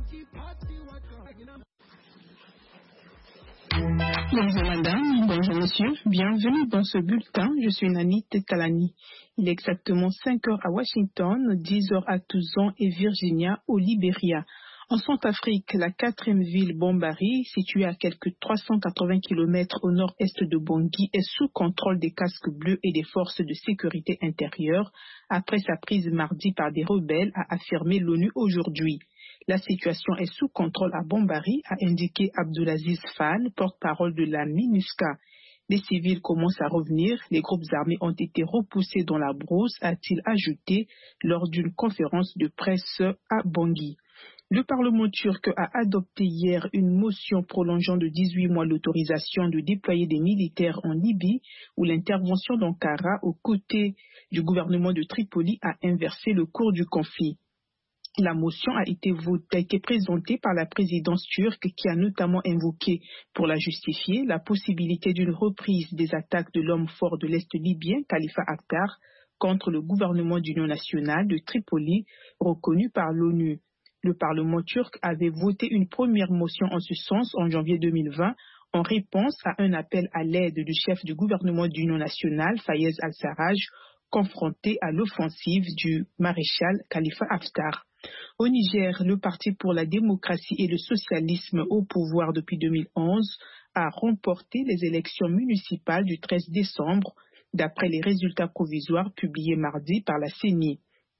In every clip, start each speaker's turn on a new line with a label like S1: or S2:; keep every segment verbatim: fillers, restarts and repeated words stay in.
S1: Bonjour madame, bonjour monsieur, bienvenue dans ce bulletin, je suis Nani Tetalani. Il est exactement cinq heures à Washington, dix heures à Tucson et Virginia au Libéria. En Centrafrique, la quatrième ville Bombari, située à quelques trois cent quatre-vingts kilomètres au nord-est de Bangui, est sous contrôle des casques bleus et des forces de sécurité intérieure après sa prise mardi par des rebelles, a affirmé l'ONU aujourd'hui. La situation est sous contrôle à Bombari, a indiqué Abdulaziz Fall, porte-parole de la MINUSCA. Les civils commencent à revenir, les groupes armés ont été repoussés dans la brousse, a-t-il ajouté lors d'une conférence de presse à Bangui. Le Parlement turc a adopté hier une motion prolongeant de dix-huit mois l'autorisation de déployer des militaires en Libye, où l'intervention d'Ankara aux côtés du gouvernement de Tripoli a inversé le cours du conflit. La motion a été, votée, a été présentée par la présidence turque qui a notamment invoqué, pour la justifier, la possibilité d'une reprise des attaques de l'homme fort de l'Est libyen, Khalifa Haftar, contre le gouvernement d'union nationale de Tripoli, reconnu par l'ONU. Le Parlement turc avait voté une première motion en ce sens en janvier deux mille vingt en réponse à un appel à l'aide du chef du gouvernement d'union nationale, Fayez al-Sarraj, confronté à l'offensive du maréchal Khalifa Haftar. Au Niger, le Parti pour la démocratie et le socialisme au pouvoir depuis deux mille onze a remporté les élections municipales du treize décembre, d'après les résultats provisoires publiés mardi par la C E N I.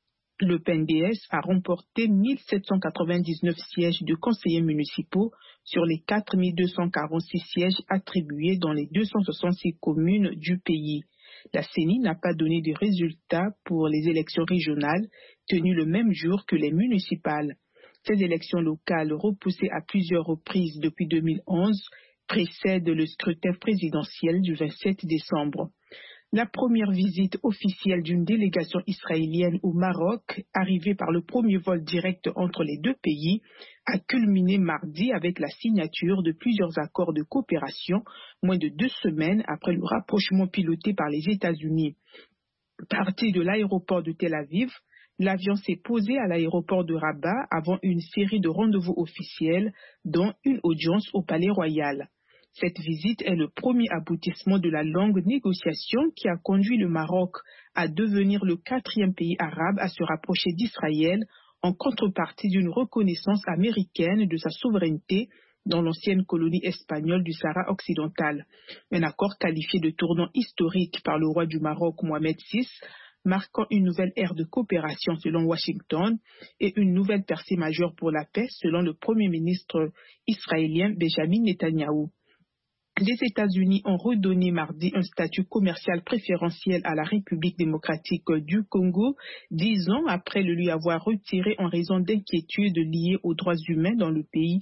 S1: Le P N D S a remporté mille sept cent quatre-vingt-dix-neuf sièges de conseillers municipaux sur les quatre mille deux cent quarante-six sièges attribués dans les deux cent soixante-six communes du pays. La C E N I n'a pas donné de résultats pour les élections régionales tenues le même jour que les municipales. Ces élections locales, repoussées à plusieurs reprises depuis deux mille onze, précèdent le scrutin présidentiel du vingt-sept décembre. La première visite officielle d'une délégation israélienne au Maroc, arrivée par le premier vol direct entre les deux pays, a culminé mardi avec la signature de plusieurs accords de coopération, moins de deux semaines après le rapprochement piloté par les États-Unis. Parti de l'aéroport de Tel Aviv, l'avion s'est posé à l'aéroport de Rabat avant une série de rendez-vous officiels, dont une audience au Palais Royal. Cette visite est le premier aboutissement de la longue négociation qui a conduit le Maroc à devenir le quatrième pays arabe à se rapprocher d'Israël en contrepartie d'une reconnaissance américaine de sa souveraineté dans l'ancienne colonie espagnole du Sahara occidental. Un accord qualifié de tournant historique par le roi du Maroc Mohamed six, marquant une nouvelle ère de coopération selon Washington et une nouvelle percée majeure pour la paix selon le premier ministre israélien Benjamin Netanyahou. Les États-Unis ont redonné mardi un statut commercial préférentiel à la République démocratique du Congo, dix ans après le lui avoir retiré en raison d'inquiétudes liées aux droits humains dans le pays.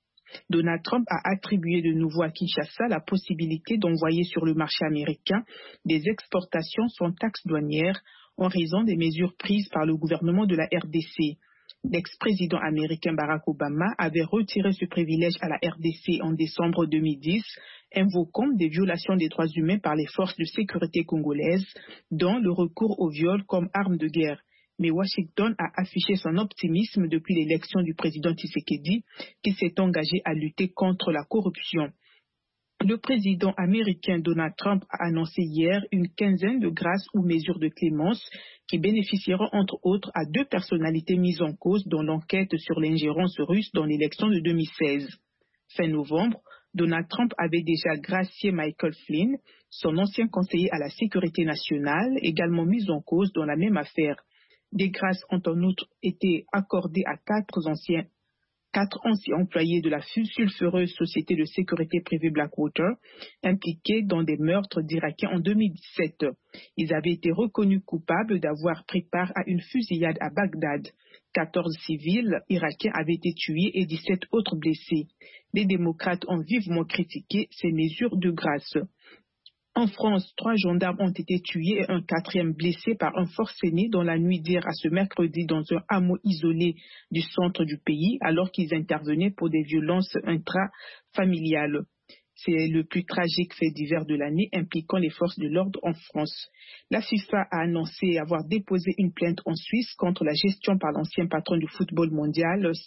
S1: Donald Trump a attribué de nouveau à Kinshasa la possibilité d'envoyer sur le marché américain des exportations sans taxe douanière en raison des mesures prises par le gouvernement de la R D C. L'ex-président américain Barack Obama avait retiré ce privilège à la R D C en décembre deux mille dix, invoquant des violations des droits humains par les forces de sécurité congolaises, dont le recours au viol comme arme de guerre. Mais Washington a affiché son optimisme depuis l'élection du président Tshisekedi, qui s'est engagé à lutter contre la corruption. Le président américain Donald Trump a annoncé hier une quinzaine de grâces ou mesures de clémence qui bénéficieront entre autres à deux personnalités mises en cause dans l'enquête sur l'ingérence russe dans l'élection de deux mille seize. Fin novembre, Donald Trump avait déjà gracié Michael Flynn, son ancien conseiller à la sécurité nationale, également mis en cause dans la même affaire. Des grâces ont en outre été accordées à quatre anciens Quatre anciens employés de la sulfureuse société de sécurité privée Blackwater, impliqués dans des meurtres d'Irakiens en deux mille dix-sept. Ils avaient été reconnus coupables d'avoir pris part à une fusillade à Bagdad. quatorze civils irakiens avaient été tués et dix-sept autres blessés. Les démocrates ont vivement critiqué ces mesures de grâce. En France, trois gendarmes ont été tués et un quatrième blessé par un forcené dans la nuit d'hier à ce mercredi dans un hameau isolé du centre du pays alors qu'ils intervenaient pour des violences intrafamiliales. C'est le plus tragique fait divers de l'année impliquant les forces de l'ordre en France. La FIFA a annoncé avoir déposé une plainte en Suisse contre la gestion par l'ancien patron du football mondial,